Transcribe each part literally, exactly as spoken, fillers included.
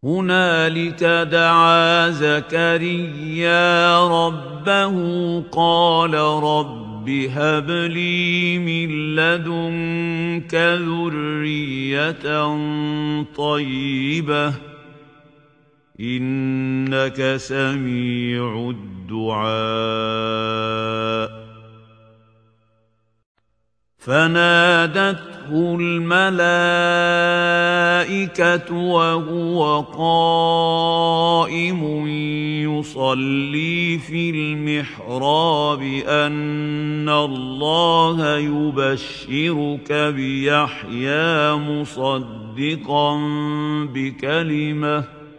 هنالك دعا زكريا ربه قال رب هب لي من لدنك ذرية طيبة إنك سميع الدعاء. فنادته الملائكة وهو قائم يصلي في المحراب أن الله يبشرك بيحيى مصدقا بكلمة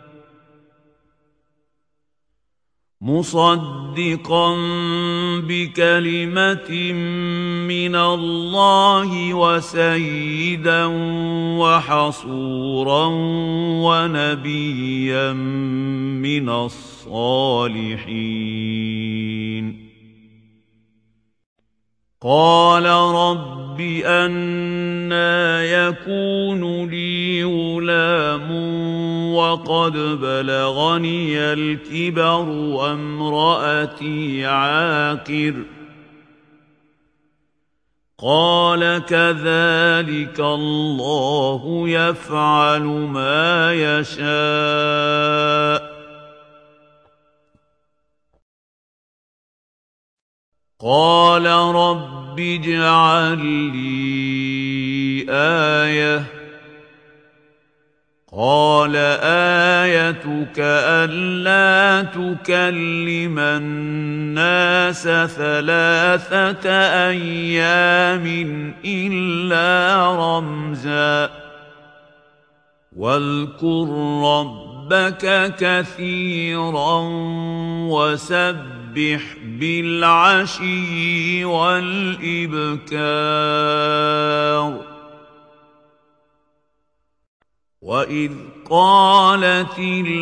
مصدقا بكلمة من الله وسيدا وحصورا ونبيا من الصالحين. قال رب أنى يكون لي غلام وقد بلغني الكبر وامرأتي عاقر. قال كذلك الله يفعل ما يشاء. قال رب اجعل لي آية. قال آيتك ألا تكلم الناس ثلاثة أيام إلا رمزا واذكر ربك كثيرا وسبح بالعشي والإبكار. وإذ قالت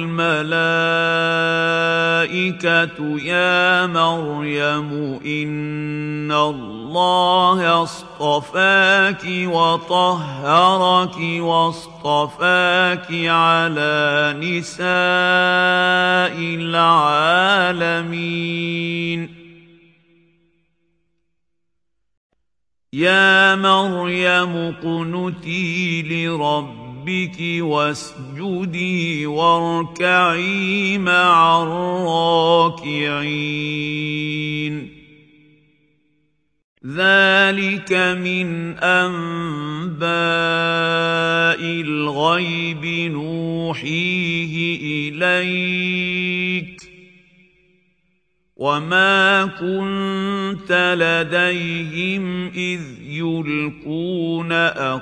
الملائكة يا مريم إن الله اصطفاك وطهرك واصطفاك على نساء العالمين. يا مريم اقنتي لربك ربك واسجدي واركعي مع الراكعين. ذلك من أنباء الغيب نوحيه إليك وما كنت لديهم إذ يلقون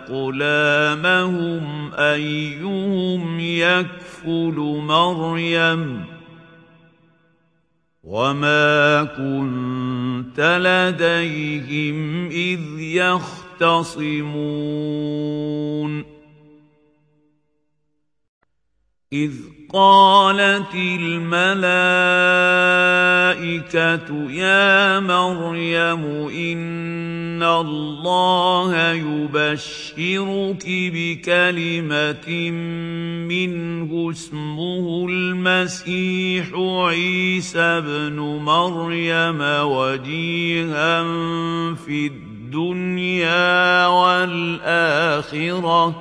أقلامهم أيهم يكفل مريم وما كنت لديهم إذ يختصمون. إذ قالت الملائكة يا مريم إن الله يبشرك بكلمة منه اسمه المسيح عيسى ابن مريم وجيها في الدنيا والآخرة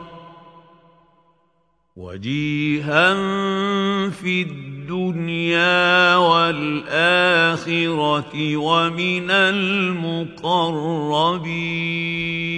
وجيها في الدنيا والآخرة ومن المقربين.